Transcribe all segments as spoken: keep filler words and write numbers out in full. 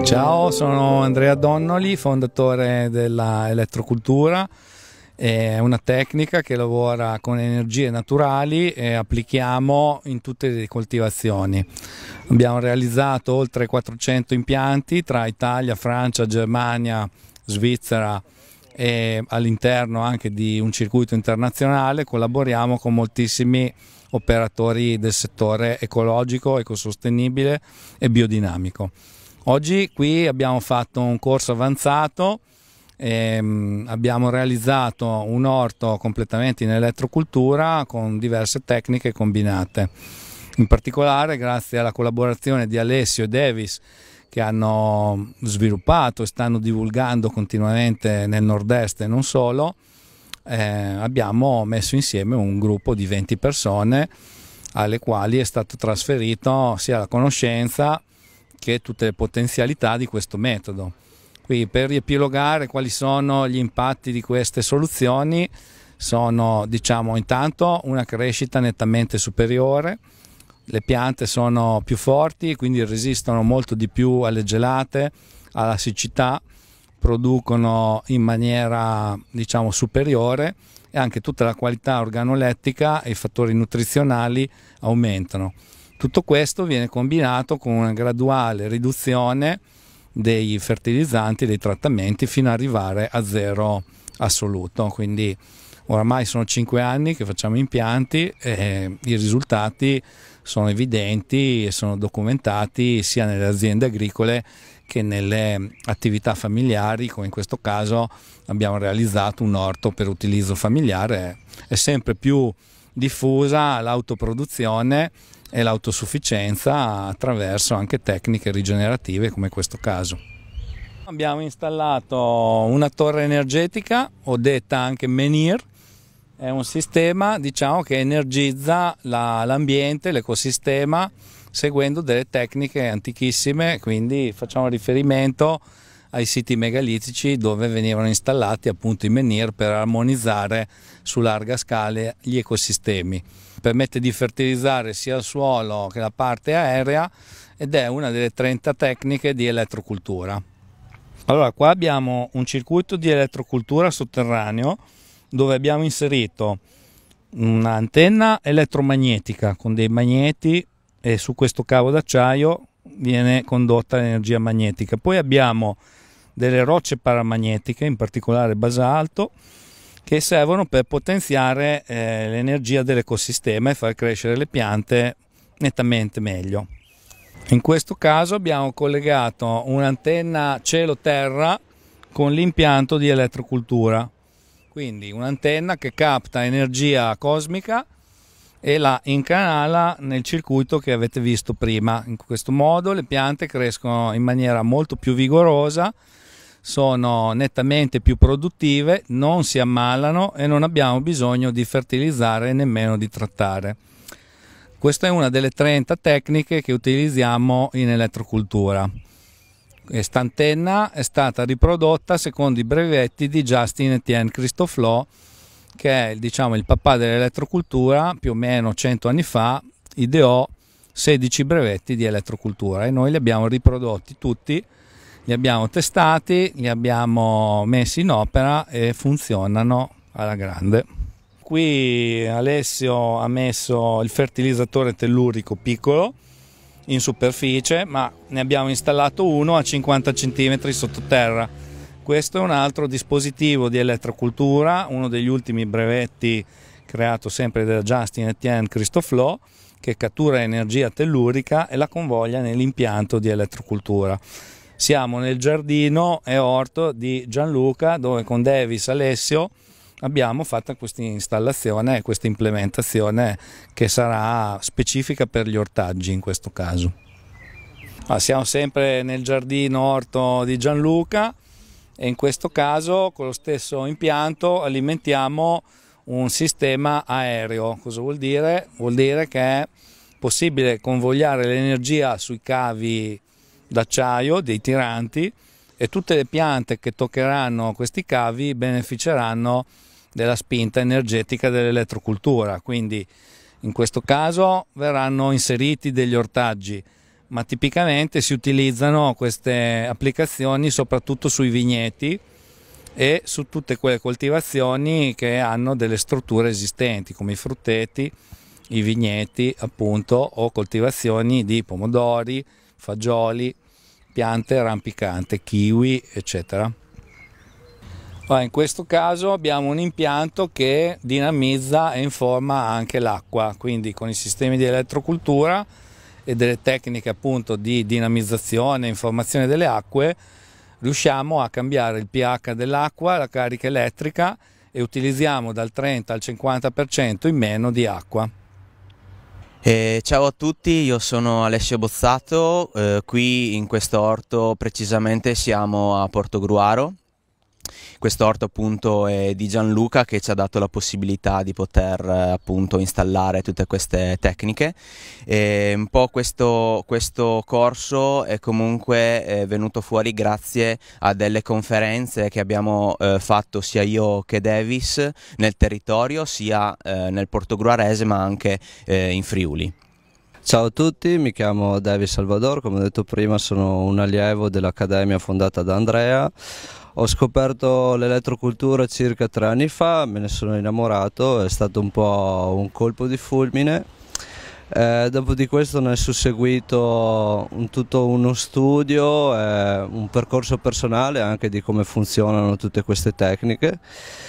Ciao, sono Andrea Donnoli, fondatore della Elettrocultura. È una tecnica che lavora con energie naturali e applichiamo in tutte le coltivazioni. Abbiamo realizzato oltre quattrocento impianti tra Italia, Francia, Germania, Svizzera e all'interno anche di un circuito internazionale. Collaboriamo con moltissimi operatori del settore ecologico, ecosostenibile e biodinamico. Oggi qui abbiamo fatto un corso avanzato. E abbiamo realizzato un orto completamente in elettrocultura con diverse tecniche combinate. In particolare, grazie alla collaborazione di Alessio e Davis, che hanno sviluppato e stanno divulgando continuamente nel nord-est e non solo, eh, abbiamo messo insieme un gruppo di venti persone alle quali è stato trasferito sia la conoscenza che tutte le potenzialità di questo metodo. Qui, per riepilogare quali sono gli impatti di queste soluzioni, sono, diciamo, intanto una crescita nettamente superiore, le piante sono più forti, quindi resistono molto di più alle gelate, alla siccità, producono in maniera, diciamo, superiore, e anche tutta la qualità organolettica e i fattori nutrizionali aumentano. Tutto questo viene combinato con una graduale riduzione dei fertilizzanti, dei trattamenti, fino ad arrivare a zero assoluto. Quindi oramai sono cinque anni che facciamo impianti e i risultati sono evidenti e sono documentati sia nelle aziende agricole che nelle attività familiari, come in questo caso abbiamo realizzato un orto per utilizzo familiare. È sempre più diffusa l'autoproduzione e l'autosufficienza attraverso anche tecniche rigenerative come in questo caso. Abbiamo installato una torre energetica, o detta anche menhir. È un sistema, diciamo, che energizza l'ambiente, l'ecosistema, seguendo delle tecniche antichissime, quindi facciamo riferimento ai siti megalitici dove venivano installati appunto i menhir per armonizzare su larga scala gli ecosistemi. Permette di fertilizzare sia il suolo che la parte aerea ed è una delle trenta tecniche di elettrocultura. Allora, qua abbiamo un circuito di elettrocultura sotterraneo dove abbiamo inserito un'antenna elettromagnetica con dei magneti, e su questo cavo d'acciaio viene condotta l'energia magnetica. Poi abbiamo delle rocce paramagnetiche, in particolare basalto, che servono per potenziare eh, l'energia dell'ecosistema e far crescere le piante nettamente meglio. In questo caso abbiamo collegato un'antenna cielo-terra con l'impianto di elettrocultura, quindi un'antenna che capta energia cosmica e la incanala nel circuito che avete visto prima. In questo modo le piante crescono in maniera molto più vigorosa, sono nettamente più produttive, non si ammalano e non abbiamo bisogno di fertilizzare e nemmeno di trattare. Questa è una delle trenta tecniche che utilizziamo in elettrocultura. Questa antenna è stata riprodotta secondo i brevetti di Justin Etienne Christoflot, che è, diciamo, il papà dell'elettrocultura. Più o meno cento anni fa ideò sedici brevetti di elettrocultura e noi li abbiamo riprodotti tutti. Li abbiamo testati, li abbiamo messi in opera e funzionano alla grande. Qui Alessio ha messo il fertilizzatore tellurico piccolo in superficie, ma ne abbiamo installato uno a cinquanta centimetri sottoterra. Questo è un altro dispositivo di elettrocultura, uno degli ultimi brevetti creato sempre da Justin Etienne Christoflot, che cattura energia tellurica e la convoglia nell'impianto di elettrocultura. Siamo nel giardino e orto di Gianluca, dove con Davis e Alessio abbiamo fatto questa installazione e questa implementazione che sarà specifica per gli ortaggi in questo caso. Ah, siamo sempre nel giardino orto di Gianluca e in questo caso con lo stesso impianto alimentiamo un sistema aereo. Cosa vuol dire? Vuol dire che è possibile convogliare l'energia sui cavi d'acciaio, dei tiranti, e tutte le piante che toccheranno questi cavi beneficeranno della spinta energetica dell'elettrocultura. Quindi in questo caso verranno inseriti degli ortaggi, ma tipicamente si utilizzano queste applicazioni soprattutto sui vigneti e su tutte quelle coltivazioni che hanno delle strutture esistenti, come i frutteti, i vigneti appunto, o coltivazioni di pomodori, fagioli, piante rampicante, kiwi, eccetera. In questo caso abbiamo un impianto che dinamizza e informa anche l'acqua, quindi con i sistemi di elettrocultura e delle tecniche appunto di dinamizzazione e informazione delle acque riusciamo a cambiare il pH dell'acqua, la carica elettrica, e utilizziamo dal trenta al cinquanta per cento in meno di acqua. Eh, ciao a tutti, io sono Alessio Bozzato, eh, qui in questo orto precisamente siamo a Portogruaro. Questo orto appunto è di Gianluca, che ci ha dato la possibilità di poter eh, appunto installare tutte queste tecniche. E un po' questo, questo corso è comunque eh, venuto fuori grazie a delle conferenze che abbiamo eh, fatto sia io che Davis nel territorio, sia eh, nel portogruarese ma anche eh, in Friuli. Ciao a tutti, mi chiamo Davis Salvador, come ho detto prima sono un allievo dell'Accademia fondata da Andrea. Ho scoperto l'elettrocultura circa tre anni fa, me ne sono innamorato, è stato un po' un colpo di fulmine. Eh, dopo di questo ne è susseguito un, tutto uno studio, eh, un percorso personale anche di come funzionano tutte queste tecniche,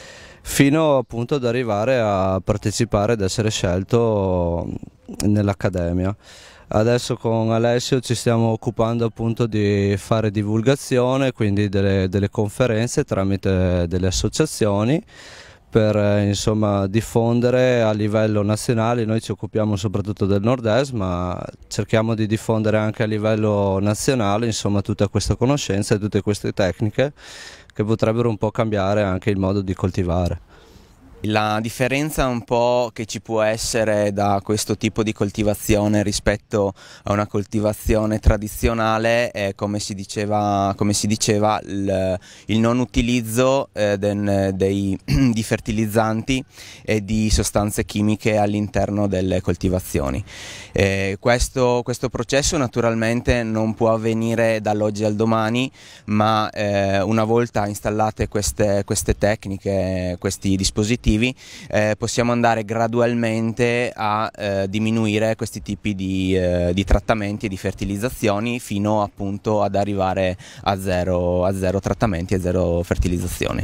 fino appunto ad arrivare a partecipare ed essere scelto nell'Accademia. Adesso con Alessio ci stiamo occupando appunto di fare divulgazione, quindi delle, delle conferenze tramite delle associazioni per insomma diffondere a livello nazionale. Noi ci occupiamo soprattutto del nord-est, ma cerchiamo di diffondere anche a livello nazionale insomma tutta questa conoscenza e tutte queste tecniche che potrebbero un po' cambiare anche il modo di coltivare. La differenza un po' che ci può essere da questo tipo di coltivazione rispetto a una coltivazione tradizionale è, come si diceva, come si diceva il, il non utilizzo eh, den, dei, di fertilizzanti e di sostanze chimiche all'interno delle coltivazioni. Eh, questo, questo processo naturalmente non può avvenire dall'oggi al domani, ma eh, una volta installate queste, queste tecniche, questi dispositivi, Eh, possiamo andare gradualmente a eh, diminuire questi tipi di, eh, di trattamenti e di fertilizzazioni fino appunto ad arrivare a zero, a zero trattamenti e zero fertilizzazioni.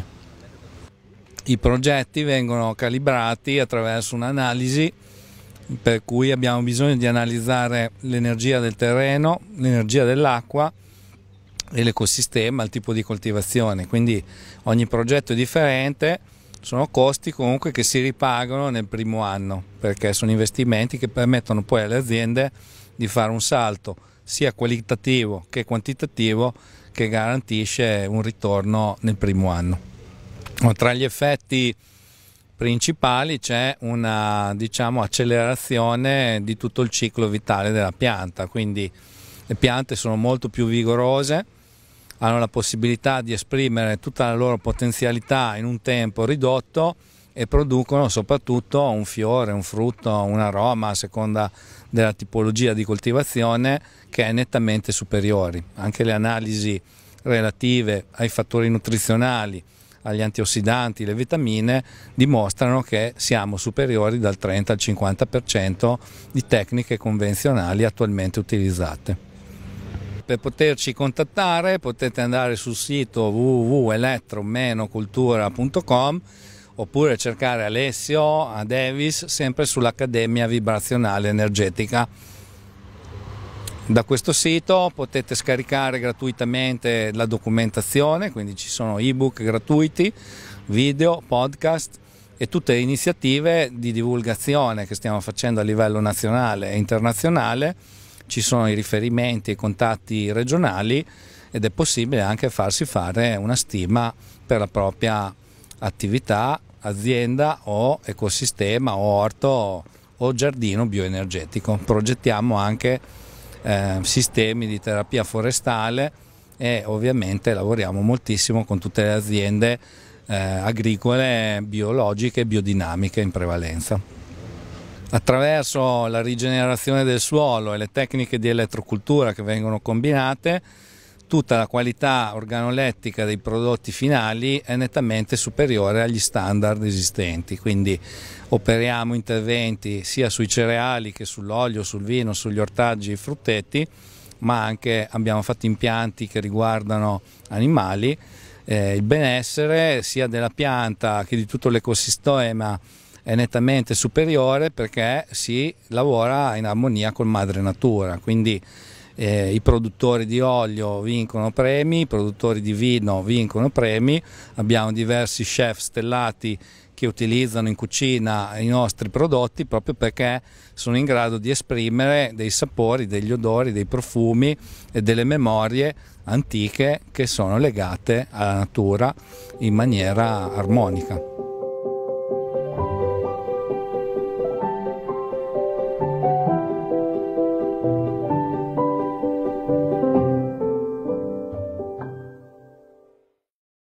I progetti vengono calibrati attraverso un'analisi per cui abbiamo bisogno di analizzare l'energia del terreno, l'energia dell'acqua e l'ecosistema, il tipo di coltivazione, quindi ogni progetto è differente. Sono costi comunque che si ripagano nel primo anno, perché sono investimenti che permettono poi alle aziende di fare un salto sia qualitativo che quantitativo che garantisce un ritorno nel primo anno. Tra gli effetti principali c'è una, diciamo, accelerazione di tutto il ciclo vitale della pianta, quindi le piante sono molto più vigorose, hanno la possibilità di esprimere tutta la loro potenzialità in un tempo ridotto e producono soprattutto un fiore, un frutto, un aroma a seconda della tipologia di coltivazione che è nettamente superiori. Anche le analisi relative ai fattori nutrizionali, agli antiossidanti, le vitamine dimostrano che siamo superiori dal trenta al cinquanta per cento di tecniche convenzionali attualmente utilizzate. Per poterci contattare potete andare sul sito w w w punto elettro cultura punto com oppure cercare Alessio a Davis sempre sull'Accademia Vibrazionale Energetica. Da questo sito potete scaricare gratuitamente la documentazione, quindi ci sono ebook gratuiti, video, podcast e tutte le iniziative di divulgazione che stiamo facendo a livello nazionale e internazionale. Ci sono i riferimenti e i contatti regionali ed è possibile anche farsi fare una stima per la propria attività, azienda o ecosistema o orto o giardino bioenergetico. Progettiamo anche eh, sistemi di terapia forestale e ovviamente lavoriamo moltissimo con tutte le aziende eh, agricole, biologiche e biodinamiche in prevalenza. Attraverso la rigenerazione del suolo e le tecniche di elettrocultura che vengono combinate, tutta la qualità organolettica dei prodotti finali è nettamente superiore agli standard esistenti, quindi operiamo interventi sia sui cereali che sull'olio, sul vino, sugli ortaggi e frutteti, ma anche abbiamo fatto impianti che riguardano animali, eh, il benessere sia della pianta che di tutto l'ecosistema è nettamente superiore perché si lavora in armonia con madre natura, quindi Eh, i produttori di olio vincono premi, i produttori di vino vincono premi, abbiamo diversi chef stellati che utilizzano in cucina i nostri prodotti proprio perché sono in grado di esprimere dei sapori, degli odori, dei profumi e delle memorie antiche che sono legate alla natura in maniera armonica.